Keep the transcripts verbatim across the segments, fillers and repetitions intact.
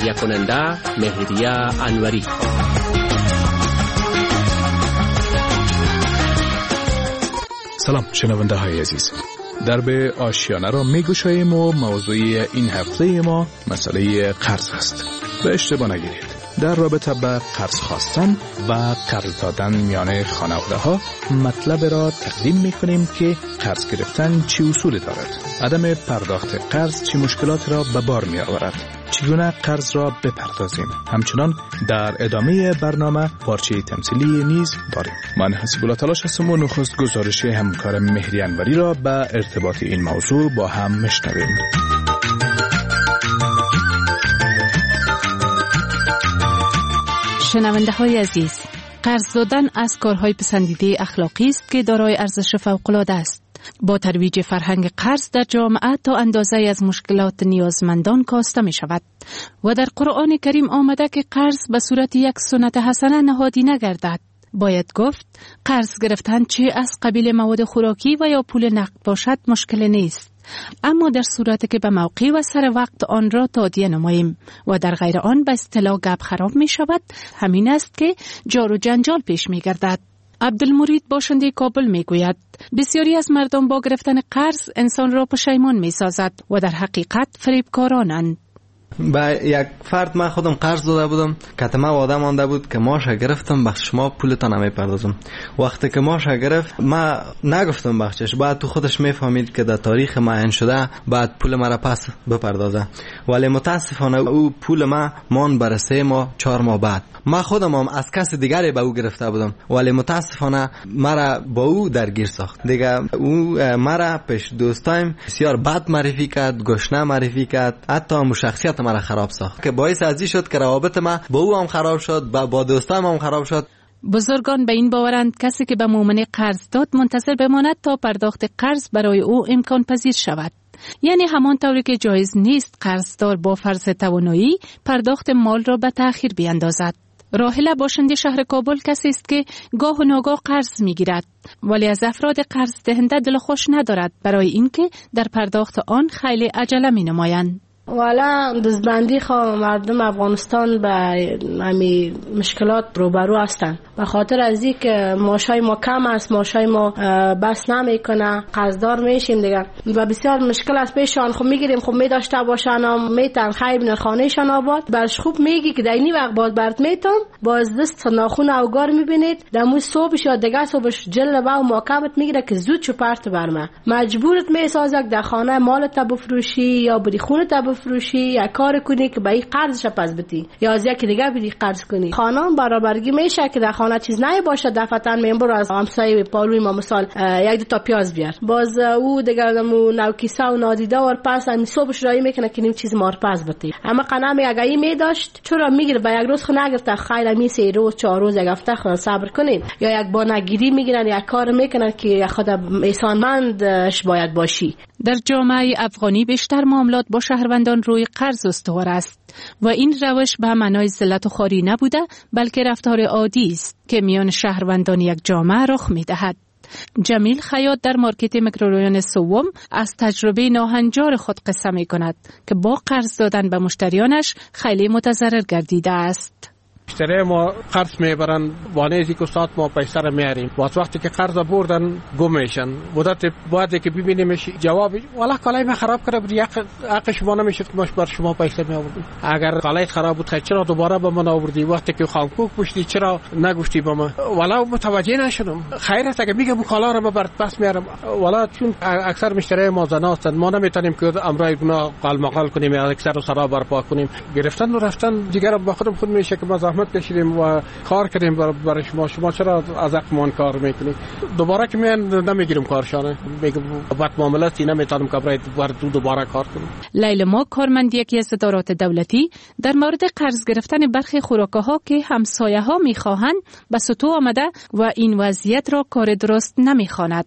تهیه کننده مهریه انوری. سلام شنونده های عزیز، درب آشیانه را می گشاییم و موضوع این هفته ما مسئله قرض است. به اشتباه نگیرید، در رابطه به قرض خواستن و قرض دادن میان خانواده ها مطلب را تقدیم می کنیم که قرض گرفتن چه اصولی دارد، عدم پرداخت قرض چه مشکلات را به بار می آورد، چگونه قرض را بپردازیم. همچنان در ادامه برنامه پارچه تمثیلی نیز داریم. من حسیب الله تلاش هستم و نخست گزارش همکار مهری انوری را به ارتباط این موضوع با هم میشنویم. شنونده های عزیز، قرض دادن از کارهای پسندیده اخلاقی است که دارای ارزش فوق‌العاده است. با ترویج فرهنگ قرض در جامعه تا اندازه از مشکلات نیازمندان کاسته می شود و در قرآن کریم آمده که قرض به صورت یک سنت حسنه نهادی نگردد. باید گفت قرض گرفتن چه از قبیل مواد خوراکی و یا پول نقد باشد مشکل نیست، اما در صورتی که به موقع و سر وقت آن را تادیه نماییم و در غیر آن به اصطلاح گپ خراب می شود، همین است که جار و جنجال پیش می گردد. عبدالمرید باشنده کابل می گوید بسیاری از مردم با گرفتن قرض انسان را پشیمان می سازد و در حقیقت فریبکارانند. با یک فرد من خودم قرض داده بودم، کتمه وعده مانده بود که ماش گرفتم بخش شما پولتان نمیپردازم. وقتی که ماش گرفت ما نگفتم بخشش، بعد تو خودش میفهمید که در تاریخ معین شده بعد پول مرا پس بپردازه، ولی متاسفانه او پول ما مان بر سه ماه چهار ماه بعد. ما خودم هم از کس دیگری به او گرفته بودم، ولی متاسفانه مرا با او درگیر ساخت. دیگه او مرا پیش دوستایم بسیار بد معرفی کرد، گشنه معرفی کرد، حتی هم شخصیت مرا خراب ساخت که باعث ازی شد که روابط ما با او هم خراب شد، با, با دوستایم هم خراب شد. بزرگان به این باورند کسی که به مؤمن قرض داد منتظر بماند تا پرداخت قرض برای او امکان پذیر شود. یعنی همان طوری که جایز نیست قرضدار با فرض توانایی پرداخت مال را به تأخیر بیاندازد. راحله باشنده شهر کابل کسی است که گاه و ناگاه قرض میگیرد، ولی از افراد قرض دهنده دل خوش ندارد برای اینکه در پرداخت آن خیلی عجله می نمایند. والا دزبندی خواه مردم افغانستان به همی مشکلات روبرو هستند، به خاطر از این که معاشای ما کم است، معاشای ما بس نمیکنه، قرضدار میشیم دیگه و بسیار مشکل است پیشان. خب میگیریم خب میداشته باشن میتن خیلی بین خانهشان آباد برش خوب میگی که در اینی وقت باز برد میتون باز دست ناخون اوگار میبینید دمو صبحش یا دیگه صبحش جل با و ماکبت میگیره که زود چو پرت برمه، مجبورت میسازد در خانه مالت بفروشی یا بری خونت فروشی یا کار کنی که به این قرضش پس بدی یا از یکی دیگه بدی قرض کنی. خانم برابرگی میشه که در خانه چیز نه باشه، دفعتاً میمبر از همسایه پالوی ما مثال یک دو تا پیاز بیار، باز او دیگه مو نوکیسه و نادیده ور پس هم صبحش رای میکنه که نیم چیز مار پس بدی. اما قنم اگه این میداشت چرا میگیره به یک روز خو نگرفته خیلی می سه روز چهار روز یک هفته خو صبر کنین، یا یک بانگیری میگیرن یا کار میکنن که خود احسانمندش باید باشی. در جامعه افغانی بیشتر معاملات با شهروندان روی قرض استوار است و این روش به معنای ذلت و خواری نبوده بلکه رفتار عادی است که میان شهروندان یک جامعه رخ می‌دهد. جمیل خیاط در مارکت میکرورایان سوم از تجربه ناهنجار خود قصه می‌کند که با قرض دادن به مشتریانش خیلی متضرر گردیده است. مشتری ما قرض میبرن وانه ازی که ساعت ما پیسه رو میاریم، وقت وقتی که قرض بردن گم میشن، مدت بعد که ببینیمش جواب والا کالای من خراب کرده بود، یک حق شما نمیشد که ما بر شما پیسه می آوردیم. اگر کالای خراب بود چرا دوباره به من آوردی؟ وقتی که خانکوک پوشتی چرا نگفتی به من؟ والا متوجه نشدم. خیر است اگه میگم کالا رو برات پس میارم. والا چون اکثر مشتری ما زنا هستند ما نمیتونیم که امرای گناه قالمقال کنیم یا اکثر سرا برپا کنیم. گرفتن و رفتن دیگه با خودم خود میشه که ما زحمت کشیدیم و کار کردیم برای شما، شما چرا از حقمان کار میکنید؟ دوباره که من نمیگیرم کارشانه، میگم بعد معاملاتی نمیتونم که برای دوباره کار کنم. لیلا ما کارمند یکی از ادارات دولتی در مورد قرض گرفتن برخی خوراک‌ها که همسایه‌ها میخواهند به سطوح آمده و این وضعیت را کار درست نمیخواند.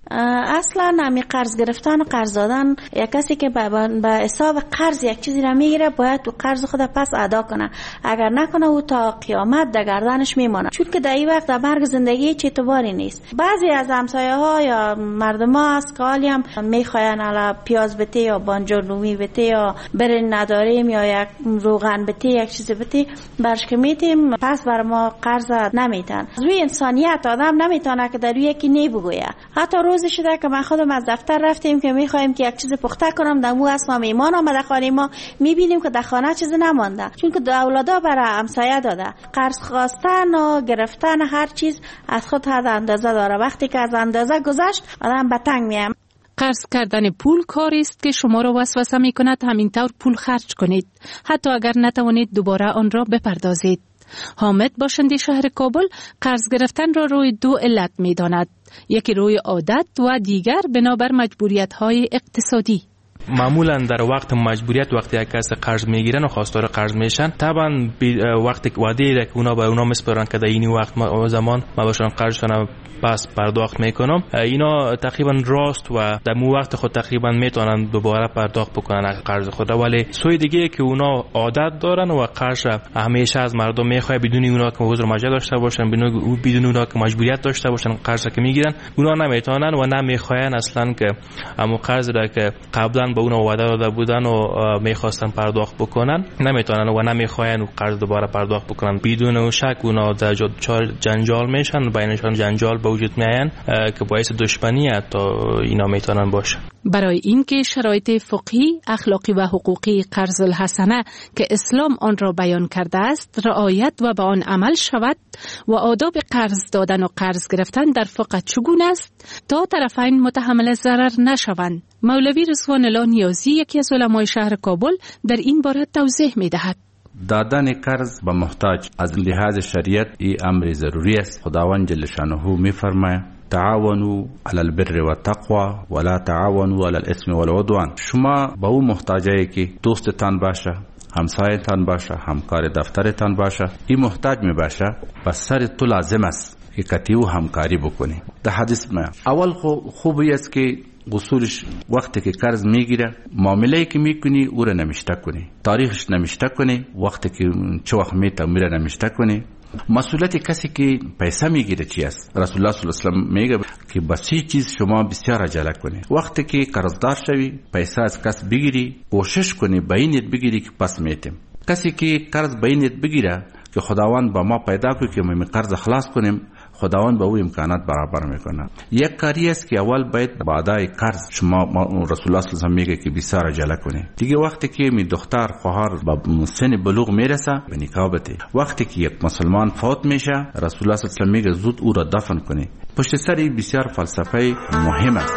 اصلا نمی قرض گرفتن و قرض دادن، یک کسی که به حساب قرض یک چیزی را میگیره باید تو قرض خود پس ادا کنه، اگر نکنه او تا قیامت در گردنش میمانه، چون که در این وقت در مرگ زندگی چه اعتباری نیست. بعضی از همسایه ها یا مردم ها از که حالی هم میخواین الا پیاز بته یا بانجان رومی بته یا برنج نداریم یا یک روغن بته یک چیز بته برش که میتیم، پس بر ما قرض نمیتن. روی انسانیت آدم نمیتونه که در روی یکی نی بگویه. حتی روزی شده که من خودم از دفتر رفتیم که میخوایم که یک چیز پخته کنم، در مو اسما میمان آمده خانه ما، میبینیم که در خانه چیز نمانده، چون که اولادا برای همسایه داده. قرض خواستن و گرفتن هر چیز از خود حد اندازه داره، وقتی که از اندازه گذشت آدم به تنگ میاد. قرض کردن پول کاری است که شما را وسوسه می کند همینطور پول خرج کنید، حتی اگر نتوانید دوباره آن را بپردازید. حامد باشنده شهر کابل قرض گرفتن را روی دو علت می داند، یکی روی عادت و دیگر بنابر مجبوریت های اقتصادی. معمولا در وقت مجبوریت وقتی یک کس قرض میگیرن و خواستار قرض میشن، طبعا وقتی وعده را که اونا به اونا میسپارن که در این وقت ما زمان ما باشن قرضشون پس پرداخت میکنم، اینا تقریبا راست و در مو وقت خود تقریبا میتونن دوباره پرداخت بکنن قرض خود. ولی سوی دیگه که اونا عادت دارن و قرض همیشه از مردم میخواد بدون اونا که حضور مجاز داشته باشن، بدون اونا که مجبوریت داشته باشن قرض که میگیرن، اونا نمیتونن و نمیخواین اصلا که همون قرض را که قبلا به اونا وعده داده بودن و میخواستن پرداخت بکنن نمیتونن و نمیخواین قرض دوباره پرداخت بکنن. بدون شک اونا در جنجال میشن، بینشان جنجال به وجود میاین که باعث دشمنی تا اینا میتونن باشه. برای اینکه شرایط فقهی، اخلاقی و حقوقی قرض الحسنه که اسلام آن را بیان کرده است رعایت و به آن عمل شود و آداب قرض دادن و قرض گرفتن در فقه چگونه است تا طرفین متحمل ضرر نشوند، مولوی رضوان الله نیازی یکی از علمای شهر کابل در این باره توضیح می‌دهد. دادن قرض به محتاج از لحاظ شریعت ای امر ضروری است. خداوند جل شانه می‌فرماید تعاونوا علی البر والتقوى ولا تعاونوا علی الاثم والعدوان. شما با اون محتاجایی که دوستتان باشه، همسایتان باشه، همکار دفترتان باشه، این محتاج می باشه، بس سر تو لازم است که کتیو همکاری بکنی. در حدیث ما اول خوبی است که اصولش وقتی که قرض میگیره معامله‌ای که میکنی او را نمیشته کنی، تاریخش نمیشته کنی، وقتی که چه وقت میته میره نمیشته کنی. مسئولیت کسی که پیسه میگیره چی است؟ رسول الله صلی الله علیه و میگه که بس هیچ چیز شما بسیار عجله کنی. وقتی که قرضدار شوی پیسه از کس بگیری کوشش کنی بینت بگیری که پس میتیم. کسی که قرض بینت بگیره که خداوند با ما پیدا کنه که ما قرض خلاص کنیم، خداوند به او امکانات برابر میکنه. یک کاری است که اول باید بعدای قرض شما رسول الله صلی الله علیه و میگه که بسیار عجله کنی. دیگه وقتی که می دختر خواهر به سن بلوغ میرسه به نکاح بده. وقتی که یک مسلمان فوت میشه رسول الله صلی الله علیه و میگه زود او را دفن کنی. پشت سر این بسیار فلسفه مهم است.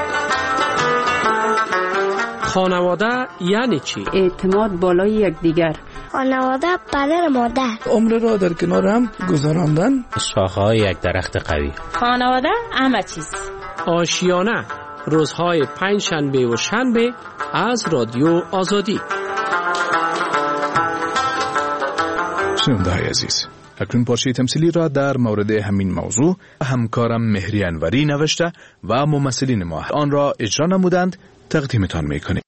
خانواده یعنی چی؟ اعتماد بالای یکدیگر. خانواده پدر مادر. عمر را در کنار هم گذراندن. شاخه‌های یک درخت قوی. خانواده همه چیز. آشیانه روزهای پنج شنبه و شنبه از رادیو آزادی. شنونده های عزیز، اکنون پارچه تمثیلی را در مورد همین موضوع همکارم مهری انوری نوشته و ممثلین ما آن را اجرا نمودند تقدیمتان میکنیم.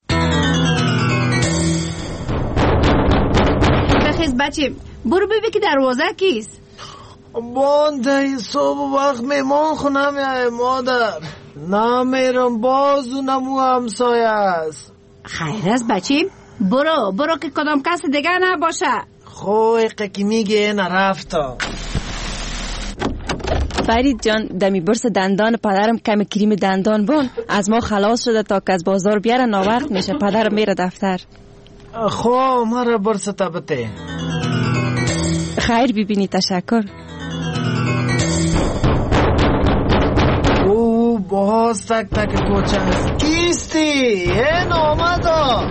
بخیز بچه برو ببین که دروازه کیست. بانده صبح وقت میمان خونه میای مادر. نمیرم بازو نمو همسایه است. خیر است بچه برو برو که کدام کس دیگه نباشه. خوی که میگه نرفتم. فرید جان دمی برس دندان پدرم کمی کریم دندان بون از ما خلاص شده تا که از بازار بیاره ناوقت میشه. پدرم میره دفتر. خو مرا برس تبته. خیر ببینی تشکر. او باز تک تک کوچه است. کیستی؟ این آمده.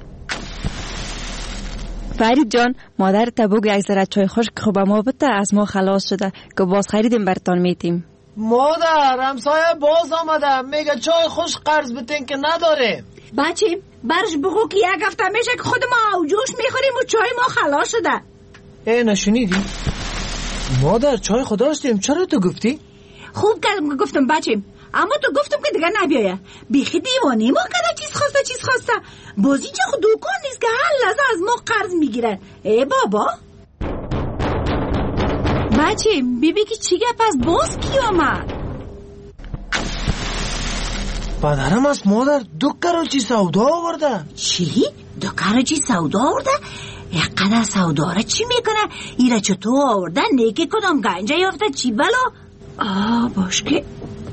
فرید جان مادر تا بگو یک ذره چای خشک خوب ما بده از ما خلاص شده که باز خریدیم برتان میتیم. مادر همسایه باز آمده میگه چای خشک قرض بتین که نداره. بچه برش بگو که یک هفته میشه که خود ما اوجوش میخوریم و چای ما خلاص شده. ای نشنیدی؟ مادر چای خود داشتیم چرا تو گفتی؟ خوب که گفتم بچه اما تو گفتم که دیگه نبیایه. بیخی دیوانه ما کده چیز خواسته چیز خواسته. باز اینجا خود دوکان نیست که هر لحظه از ما قرض میگیرن. ای بابا بچه بیبی که چی گپ از باز کی آمد؟ پدرم از مادر دو کراچی سودا آورده. چی؟ دو کراچی سودا آورده؟ یک قدر سودا را چی میکنه؟ ایره چطور آورده؟ نیکی کدام گنجه یافته چی بلا؟ آه باش که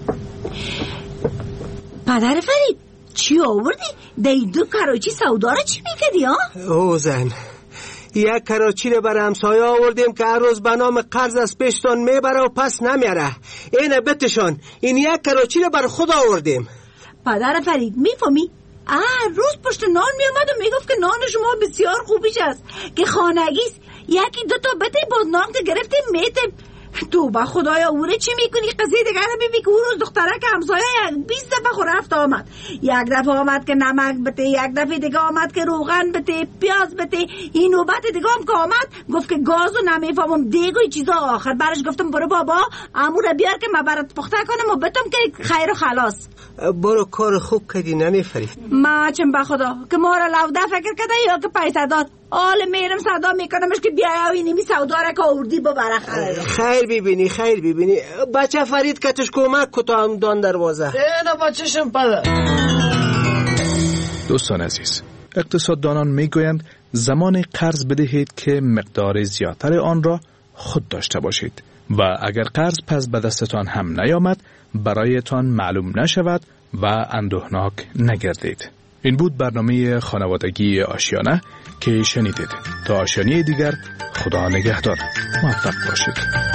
پدر فرید چی آوردی؟ دی دو کراچی سودا را چی میکدی ها؟ او زن یک کراچی رو بر همسایه آوردیم که هر روز به نام قرض از پیشتان میبره و پس نمیاره. اینه بتشان این یک کراچی رو بر خود آوردیم. پدر فرید میفهمی؟ آه روز پشت نان میامد و میگفت که نان شما بسیار خوبیش است که خانگیست. یکی دو تا بده باز نان که گرفتیم میتیم. تو با خدایا اوره چی میکنی؟ قضیه دیگر رو ببین که اون روز دختره که همسایه بیست دفعه خور رفت آمد. یک دفعه آمد که نمک بده، یک دفعه دیگه آمد که روغن بده، پیاز بده. این نوبت دیگه هم که آمد گفت که گازو نمیفهمم دیگه این چیزا. آخر برش گفتم برو بابا عمو رو بیار که من برات پخته کنم و بتم که خیر و خلاص. برو کار خوب کردی نمیفرید. ما چم با خدا که ما را لوده فکر کرده یا که پیسه داد. آل میرم صدا میکنمش که بیای و اینمی سودا را که آوردی ببره. خیر ببینی خیر ببینی بچه فرید کتش کمک کتا هم دان دروازه. اینه بچهشم پدر. دوستان عزیز، اقتصاددانان میگویند زمان قرض بدهید که مقدار زیادتر آن را خود داشته باشید و اگر قرض پس به دستتان هم نیامد برایتان معلوم نشود و اندوهناک نگردید. این بود برنامه خانوادگی آشیانه که شنیدید. تا آشیانه دیگر خدا نگهدار. موفق باشید.